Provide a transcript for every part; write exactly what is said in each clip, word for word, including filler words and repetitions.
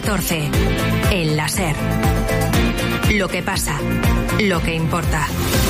catorce. El La SER. Lo que pasa, lo que importa.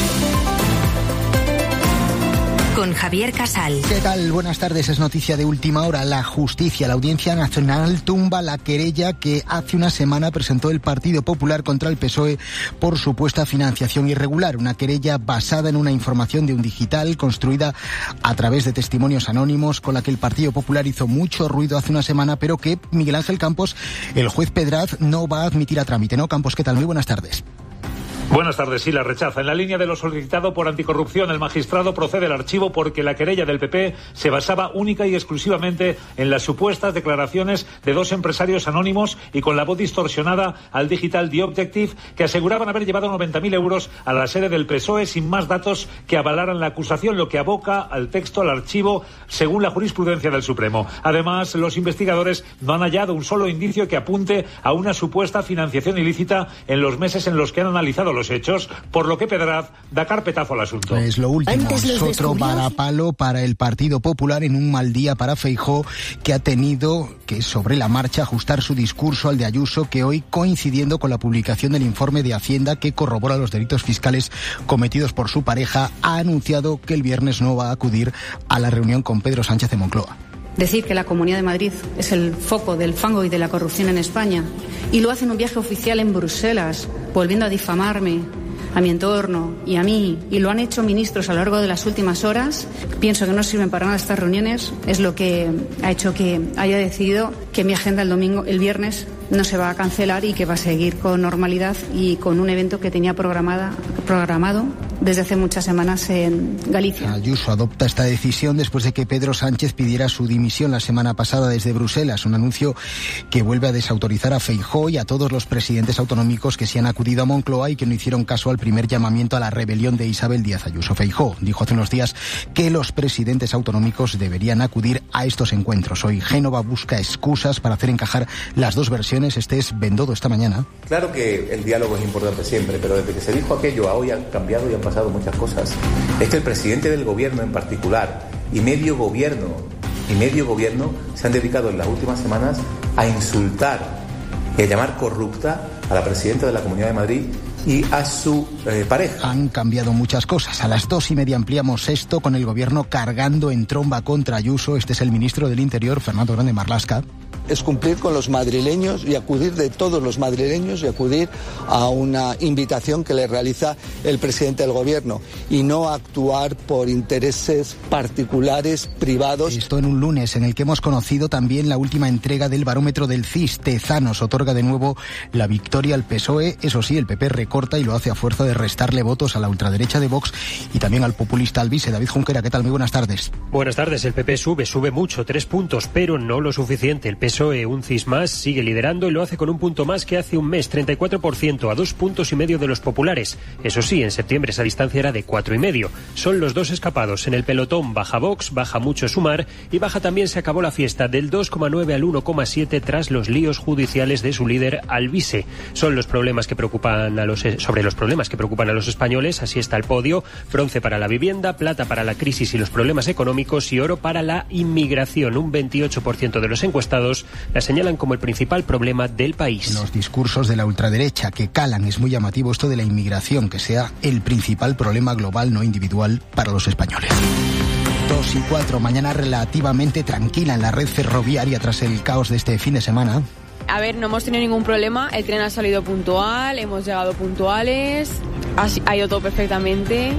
Con Javier Casal. ¿Qué tal? Buenas tardes. Es noticia de última hora. La justicia, la Audiencia Nacional, tumba la querella que hace una semana presentó el Partido Popular contra el P S O E por supuesta financiación irregular. Una querella basada en una información de un digital construida a través de testimonios anónimos, con la que el Partido Popular hizo mucho ruido hace una semana, pero que Miguel Ángel Campos, el juez Pedraz, no va a admitir a trámite. ¿No, Campos? ¿Qué tal? Muy buenas tardes. Buenas tardes, sí, la rechaza. En la línea de lo solicitado por anticorrupción, el magistrado procede al archivo porque la querella del P P se basaba única y exclusivamente en las supuestas declaraciones de dos empresarios anónimos y con la voz distorsionada al digital The Objective, que aseguraban haber llevado noventa mil euros a la sede del P S O E sin más datos que avalaran la acusación, lo que aboca al texto, al archivo, según la jurisprudencia del Supremo. Además, los investigadores no han hallado un solo indicio que apunte a una supuesta financiación ilícita en los meses en los que han analizado los hechos, por lo que Pedraz da carpetazo al asunto. Es lo último, es otro varapalo para el Partido Popular en un mal día para Feijóo, que ha tenido que sobre la marcha ajustar su discurso al de Ayuso, que hoy, coincidiendo con la publicación del informe de Hacienda que corrobora los delitos fiscales cometidos por su pareja, ha anunciado que el viernes no va a acudir a la reunión con Pedro Sánchez de Moncloa. Decir que la Comunidad de Madrid es el foco del fango y de la corrupción en España, y lo hace en un viaje oficial en Bruselas, volviendo a difamarme, a mi entorno y a mí, y lo han hecho ministros a lo largo de las últimas horas. Pienso que no sirven para nada estas reuniones. Es lo que ha hecho que haya decidido que mi agenda el domingo, el viernes, no se va a cancelar y que va a seguir con normalidad y con un evento que tenía programada, programado desde hace muchas semanas en Galicia. Ayuso adopta esta decisión después de que Pedro Sánchez pidiera su dimisión la semana pasada desde Bruselas, un anuncio que vuelve a desautorizar a Feijóo y a todos los presidentes autonómicos que se han acudido a Moncloa y que no hicieron caso al primer llamamiento a la rebelión de Isabel Díaz Ayuso. Feijóo dijo hace unos días que los presidentes autonómicos deberían acudir a estos encuentros. Hoy Génova busca excusas para hacer encajar las dos versiones. Este es Bendodo esta mañana. Claro que el diálogo es importante siempre, pero desde que se dijo aquello a hoy han cambiado y han pasado muchas cosas. Es que el presidente del gobierno en particular y medio gobierno y medio gobierno se han dedicado en las últimas semanas a insultar y a llamar corrupta a la presidenta de la Comunidad de Madrid y a su eh, pareja. Han cambiado muchas cosas. A las dos y media ampliamos esto con el gobierno cargando en tromba contra Ayuso. Este es el ministro del Interior, Fernando Grande Marlaska. Es cumplir con los madrileños y acudir de todos los madrileños y acudir a una invitación que le realiza el presidente del gobierno y no actuar por intereses particulares, privados. Esto en un lunes en el que hemos conocido también la última entrega del barómetro del C I S. Tezanos otorga de nuevo la victoria al P S O E. Eso sí, el P P recorta y lo hace a fuerza de restarle votos a la ultraderecha de Vox y también al populista Alvise. David Junquera, ¿qué tal? Muy buenas tardes. Buenas tardes. El P P sube, sube mucho, tres puntos, pero no lo suficiente. El P S O E, un C I S más, sigue liderando y lo hace con un punto más que hace un mes, treinta y cuatro por ciento, a dos puntos y medio de los populares. Eso sí, en septiembre esa distancia era de cuatro y medio. Son los dos escapados. En el pelotón baja Vox, baja mucho Sumar y baja también Se Acabó la Fiesta, del dos coma nueve al uno coma siete tras los líos judiciales de su líder Alvise. Son los problemas que preocupan a los, sobre los problemas que preocupan a los españoles. Así está el podio: bronce para la vivienda, plata para la crisis y los problemas económicos y oro para la inmigración. Un veintiocho por ciento de los encuestados la señalan como el principal problema del país. Los discursos de la ultraderecha que calan. Es muy llamativo esto de la inmigración, que sea el principal problema global, no individual, para los españoles. Dos y cuatro, mañana relativamente tranquila en la red ferroviaria tras el caos de este fin de semana. A ver, no hemos tenido ningún problema, el tren ha salido puntual, hemos llegado puntuales, ha ido todo perfectamente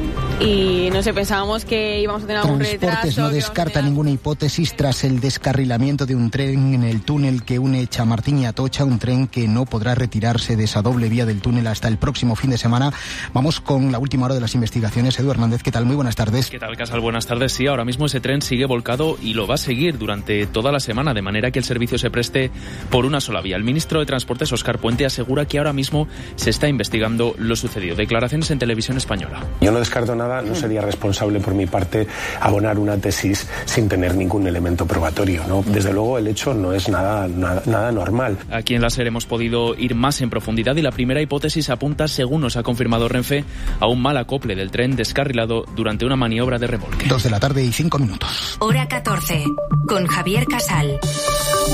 y no sé, pensábamos que íbamos a tener algún retraso. Transportes no descarta tener... ninguna hipótesis tras el descarrilamiento de un tren en el túnel que une Chamartín y Atocha, un tren que no podrá retirarse de esa doble vía del túnel hasta el próximo fin de semana. Vamos con la última hora de las investigaciones. Edu Hernández, ¿qué tal? Muy buenas tardes. ¿Qué tal, Casal? Buenas tardes. Sí, ahora mismo ese tren sigue volcado y lo va a seguir durante toda la semana, de manera que el servicio se preste por una sola vía. El ministro de Transportes, Óscar Puente, asegura que ahora mismo se está investigando lo sucedido. Declaraciones en Televisión Española. Yo no descarto nada, no sería responsable por mi parte abonar una tesis sin tener ningún elemento probatorio, ¿no? Desde luego el hecho no es nada, nada, nada normal. Aquí en la SER hemos podido ir más en profundidad y la primera hipótesis apunta, según nos ha confirmado Renfe, a un mal acople del tren descarrilado durante una maniobra de remolque. Dos de la tarde y cinco minutos. Hora catorce, con Javier Casal.